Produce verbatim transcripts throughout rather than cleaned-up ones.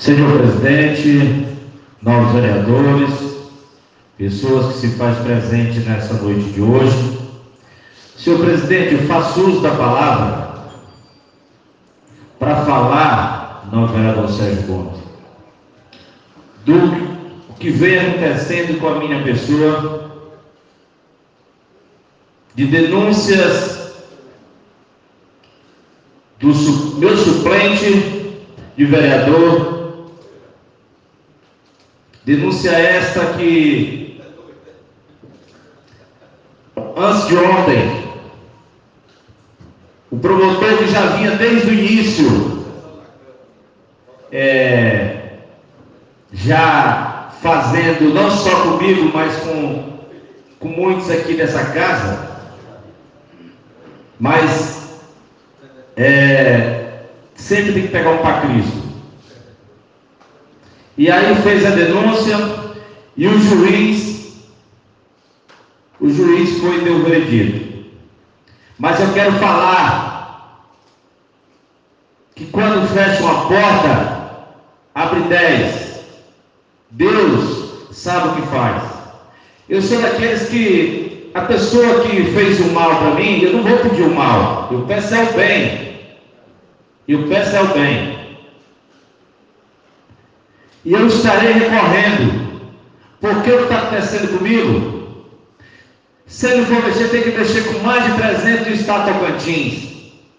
Senhor presidente, novos vereadores, pessoas que se faz presente nessa noite de hoje. Senhor presidente, eu faço uso da palavra para falar, não, vereador Sérgio Gomes, do que vem acontecendo com a minha pessoa, de denúncias do su- meu suplente de vereador, denúncia esta que antes de ontem o promotor, que já vinha desde o início é, já fazendo, não só comigo, mas com, com muitos aqui dessa casa, mas é, sempre tem que pegar um para Cristo. E aí fez a denúncia e o juiz, o juiz foi e deu o veredito. Mas eu quero falar que quando fecha uma porta, abre dez. Deus sabe o que faz. Eu sou daqueles que a pessoa que fez o mal para mim, eu não vou pedir o mal, eu peço é o bem. Eu peço é o bem. E eu estarei recorrendo, porque o que está acontecendo comigo, se ele for mexer, tem que mexer com mais de trezentos do estado Tocantins.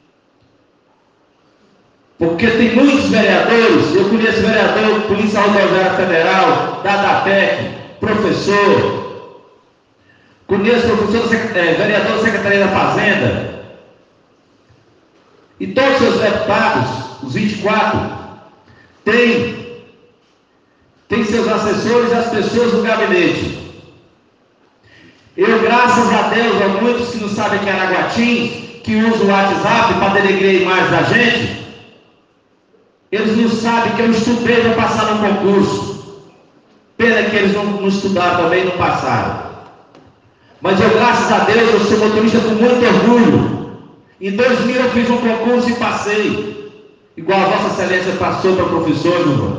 Porque tem muitos vereadores, eu conheço vereador, Polícia Rodoviária Federal, da DAPEC, professor, conheço professor, é, vereador da Secretaria da Fazenda, e todos os seus deputados, os vinte e quatro, têm tem seus assessores e as pessoas do gabinete. Eu, graças a Deus, a muitos que não sabem que é Araguatins, que usam o WhatsApp para denegrir a imagem da gente, eles não sabem que eu estudei para passar no concurso. Pena que eles não, não estudaram também e não passaram. Mas eu, graças a Deus, eu sou motorista com muito orgulho. Em dois mil eu fiz um concurso e passei, igual a Vossa Excelência passou para professor, irmão.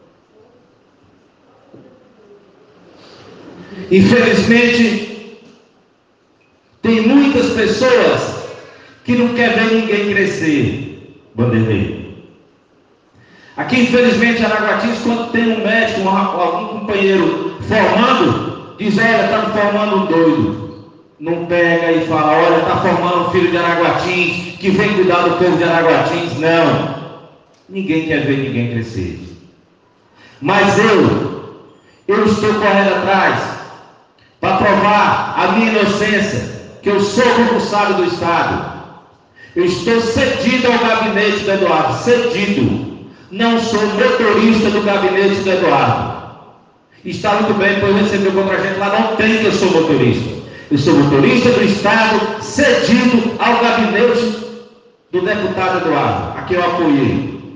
Infelizmente, tem muitas pessoas que não querem ver ninguém crescer, Vanderlei. Aqui, infelizmente, em Araguatins, quando tem um médico, um, algum companheiro formando, diz: olha, está formando um doido. Não pega e fala: olha, está formando um filho de Araguatins, que vem cuidar do povo de Araguatins. Não. Ninguém quer ver ninguém crescer. Mas eu, eu estou correndo atrás para provar a minha inocência, que eu sou concursado do Estado. Eu estou cedido ao gabinete do Eduardo, cedido. Não sou motorista do gabinete do Eduardo. Está muito bem, pois recebeu contra a gente lá, não tem que eu sou motorista. Eu sou motorista do Estado, cedido ao gabinete do deputado Eduardo, a quem eu apoiei.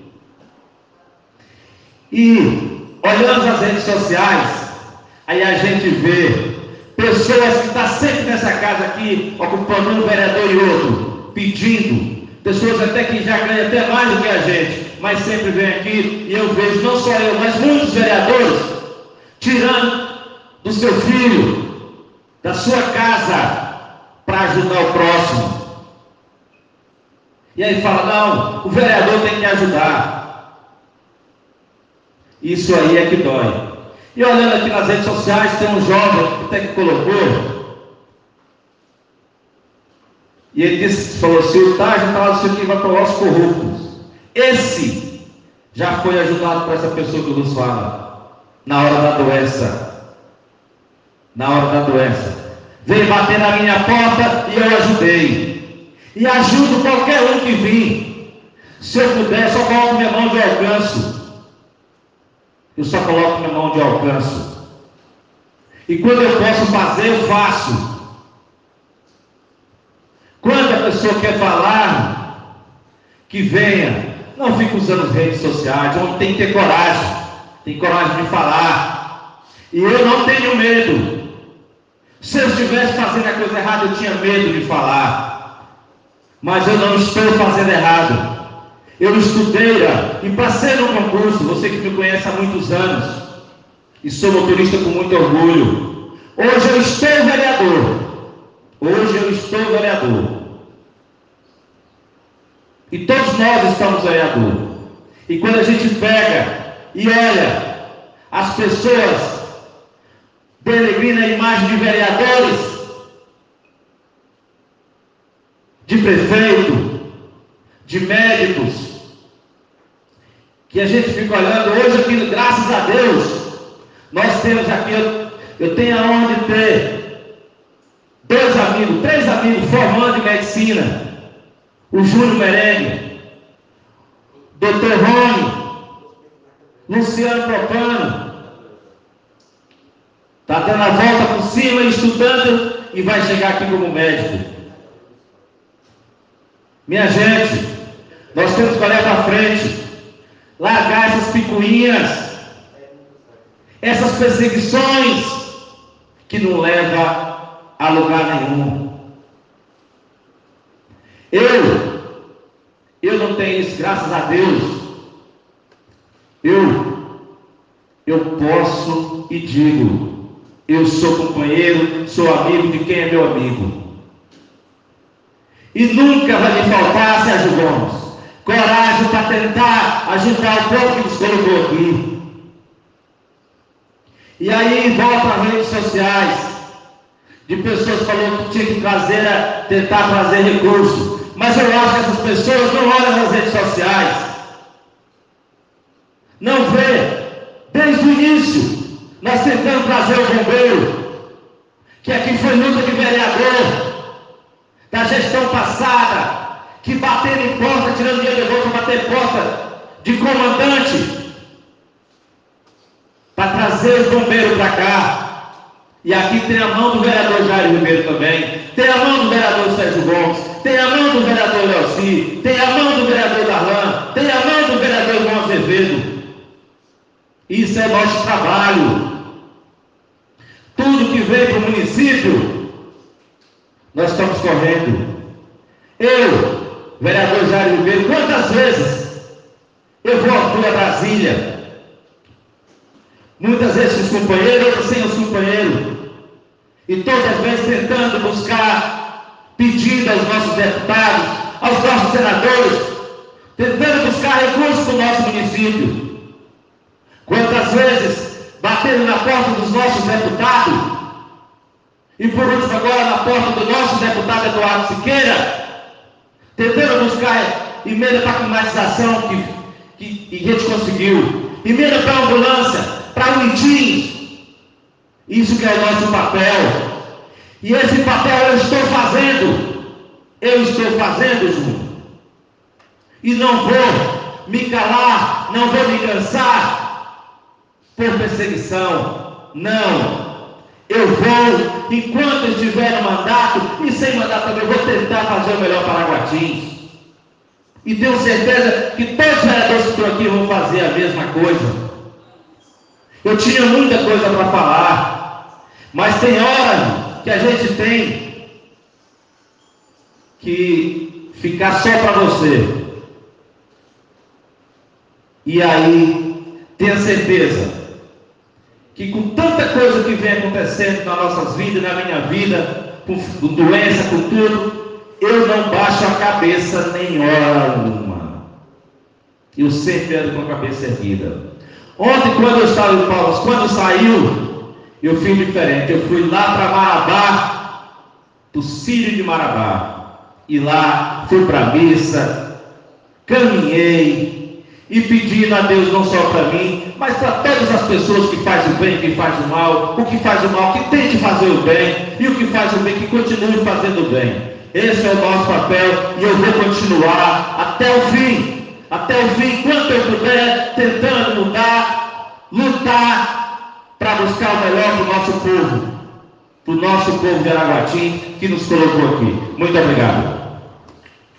E, olhando as redes sociais, aí a gente vê pessoas que estão sempre nessa casa aqui, ocupando um vereador e outro, pedindo, pessoas até que já ganham até mais do que a gente, mas sempre vem aqui, e eu vejo, não só eu, mas muitos vereadores, tirando do seu filho, da sua casa, para ajudar o próximo. E aí fala: não, o vereador tem que ajudar. Isso aí é que dói. E olhando aqui nas redes sociais, tem um jovem que até que colocou, e ele disse, falou: se o Tágio está lá, isso aqui vai para os corruptos. Esse já foi ajudado por essa pessoa que nos fala, na hora da doença. Na hora da doença. Veio bater na minha porta e eu ajudei. E ajudo qualquer um que vir. Se eu puder, só coloco minha mão de alcance. Eu só coloco minha mão de alcance. E quando eu posso fazer, eu faço. Quando a pessoa quer falar, que venha. Não fique usando as redes sociais. Onde tem que ter coragem. Tem coragem de falar. E eu não tenho medo. Se eu estivesse fazendo a coisa errada, eu tinha medo de falar. Mas eu não estou fazendo errado. Eu estudei e passei no concurso, você que me conhece há muitos anos, e sou motorista com muito orgulho. Hoje eu estou vereador. Hoje eu estou vereador. E todos nós estamos vereador. E quando a gente pega e olha as pessoas denegrindo a imagem de vereadores, de prefeito, de médicos, que a gente fica olhando, hoje aqui, graças a Deus, nós temos aqui, eu, eu tenho a honra de ter dois amigos, três amigos formando em medicina, o Júlio Merengue, doutor Rony, Luciano Propano, está dando a volta por cima, estudando e vai chegar aqui como médico. Minha gente, nós temos que olhar para frente, largar essas picuinhas, essas perseguições que não levam a lugar nenhum. Eu, eu não tenho isso, graças a Deus. Eu, eu posso e digo, eu sou companheiro, sou amigo de quem é meu amigo. E nunca vai me faltar, Sérgio Gomes, coragem para tentar ajudar o povo que nos colocou aqui. E aí volta às redes sociais, de pessoas falando que tinha que trazer, tentar trazer recursos. Mas eu acho que essas pessoas não olham nas redes sociais, não vê. Desde o início, nós tentamos trazer o bombeiro, que aqui foi luta de vereador, da gestão passada, que bateram em porta, tirando dinheiro de bolsa, bater porta de comandante, para trazer os bombeiros para cá. E aqui tem a mão do vereador Jair Ribeiro também, tem a mão do vereador Sérgio Gomes, tem a mão do vereador Leoci, tem a mão do vereador Darlan, tem a mão do vereador João Azevedo. Isso é nosso trabalho. Tudo que vem para o município, nós estamos correndo. Eu, vereador Jair Ribeiro, quantas vezes eu vou a Brasília? Muitas vezes os companheiros, outras sem os companheiros. E todas as vezes tentando buscar, pedindo aos nossos deputados, aos nossos senadores, tentando buscar recursos para o nosso município. Quantas vezes batendo na porta dos nossos deputados, e por último agora na porta do nosso deputado Eduardo Siqueira, tentando buscar emenda para a climatização que, que, que a gente conseguiu, emenda para a ambulância, para o Itinhos. Isso que é o nosso papel. E esse papel eu estou fazendo. Eu estou fazendo, Júnior. E não vou me calar, não vou me cansar por perseguição. Não. Eu vou, enquanto estiver no mandato, e sem mandato também, vou tentar fazer o melhor para Araguatins. E tenho certeza que todos os vereadores que estão aqui vão fazer a mesma coisa. Eu tinha muita coisa para falar, mas tem hora que a gente tem que ficar só para você. E aí, tenha certeza que com tanta coisa que vem acontecendo nas nossas vidas, na minha vida, com, com doença, com tudo, eu não baixo a cabeça nem hora uma. Eu sempre ando com a cabeça erguida. Ontem, quando eu estava em Palmas, quando saiu, eu fiz diferente. Eu fui lá para Marabá, do Círio de Marabá. E lá fui para a missa, caminhei e pedindo a Deus não só para mim, mas para todas as pessoas que fazem o bem, que fazem o mal, o que faz o mal, que tente fazer o bem, e o que faz o bem, que continue fazendo o bem. Esse é o nosso papel e eu vou continuar até o fim. Até o fim, enquanto eu puder, tentando mudar, lutar para buscar o melhor para o nosso povo, para o nosso povo de Araguatins, que nos colocou aqui. Muito obrigado.